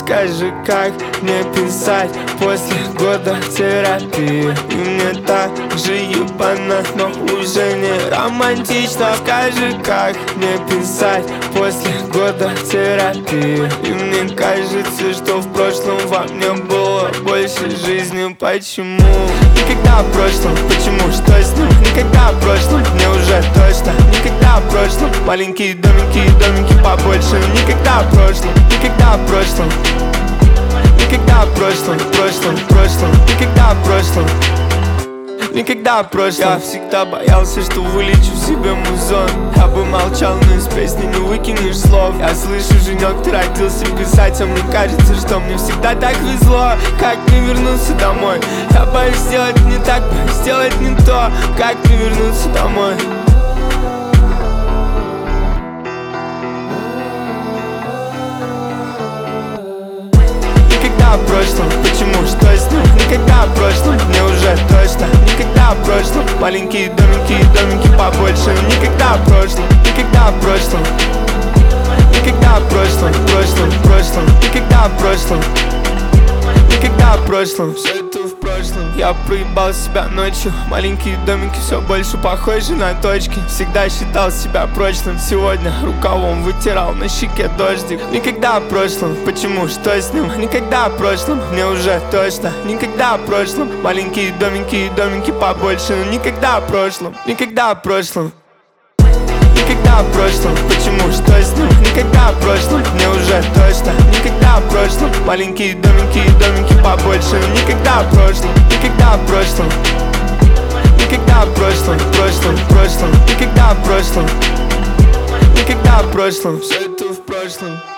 скажи, как мне писать после года терапии? И мне так же ебано, но уже не романтично. Скажи, как мне писать после года терапии? И мне кажется, что в прошлом во мне было больше жизни. Почему? Никогда в прошлом, почему, что с ним? Никогда в прошлом, мне уже точно. Никогда в прошлом, маленькие домики, домики побольше. Никогда в прошлом, никогда в прошлом. Никогда в прошлом, прошлом, никогда в прошлом. Никогда в прошлом. Я всегда боялся, что вылечу в себе музон. Я бы молчал, но из песни не выкинешь слов. Я слышу, Женек, ты родился писать, а мне кажется, что мне всегда так везло. Как мне вернуться домой? Я боюсь сделать не так, боюсь сделать не то. Как мне вернуться домой? Никогда в прошлом, почему, что с ним? Никогда в прошлом, мне уже точно. Никогда в прошлом, маленькие домики, домики побольше. Никогда в прошлом, никогда в прошлом. Никогда в прошлом, прошлом, никогда в прошлом. Никогда в прошлом, все это в прошлом. Я проебал себя ночью. Маленькие домики все больше похожи на точки. Всегда считал себя прочным. Сегодня рукавом вытирал на щеке дождик. Никогда в прошлом, почему, что с ним? Никогда в прошлом, мне уже точно. Никогда в прошлом, маленькие домики, домики побольше. Но никогда в прошлом, никогда в прошлом. Никогда в прошлом, почему, что с ним? Никогда в прошлом, мне уже точно. Никогда в прошлом, маленькие домики, домики побольше. Никогда в прошлом, никогда в прошлом. Никогда в прошлом, прошлом, никогда в прошлом. Никогда в прошлом, все это в прошлом.